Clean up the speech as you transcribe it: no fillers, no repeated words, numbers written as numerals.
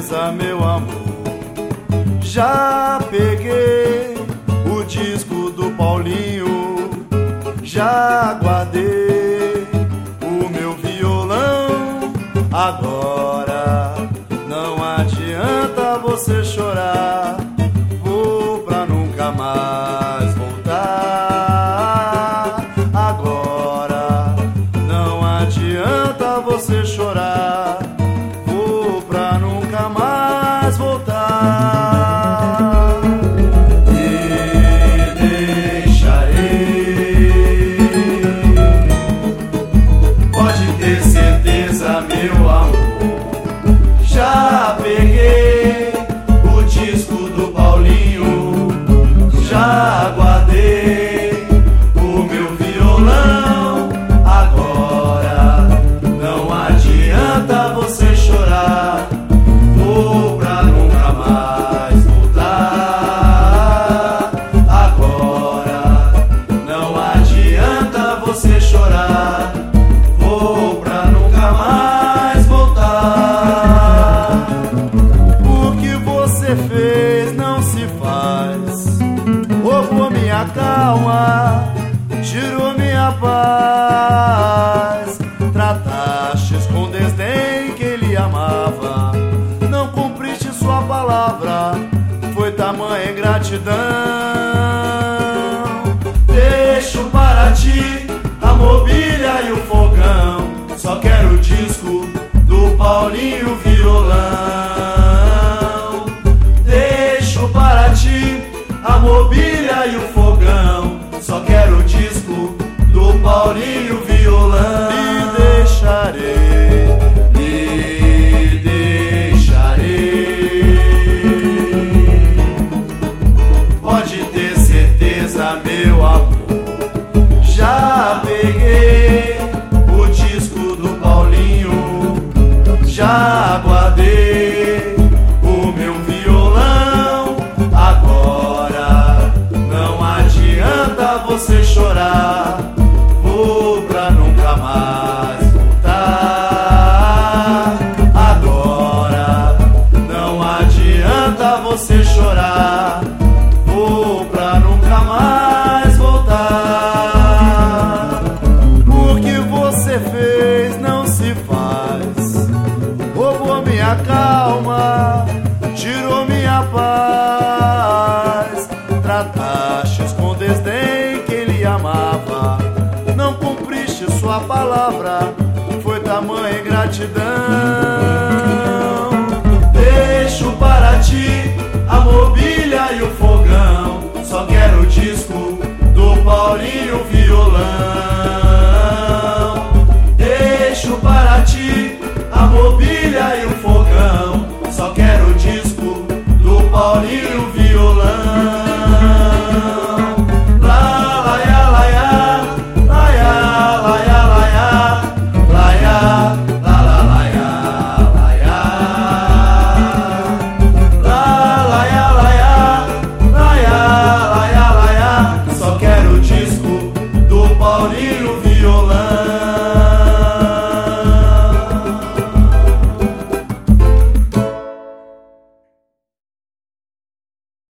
certeza, meu amor. Já peguei o disco do Paulinho, já guardei o meu violão. Agora não adianta você chorar, vou pra nunca mais voltar. Agora não adianta você chorar, vou pra nunca mais voltar. Meu amor, já peguei o disco do Paulinho, já guardei o meu violão. Agora não adianta você chorar, vou pra nunca mais voltar. Agora não adianta você chorar, vou pra nunca mais voltar. O que você fez não se faz, roubou minha calma, tirou minha paz. Trataste com desdém que ele amava, não cumpriste sua palavra, foi tamanha ingratidão. Deixo para ti a mobília e o fogão, só quero o disco do Paulinho violão. Deixo para ti a mobília e o fogão, só quero o disco do Paulinho violão. E deixarei, e deixarei. Pode ter certeza, meu amor, já peguei o disco do Paulinho, já guardei o meu violão. Agora não adianta você chorar, vou pra nunca mais voltar. Agora não adianta você chorar, vou pra nunca mais voltar. O que você fez não se faz, roubou minha calma, tirou minha paz. Trataste com desdém que ele amava, não cumpriste sua palavra, foi tamanha ingratidão. Deixo para ti a mobília e o fogão, só quero o disco do Paulinho violão.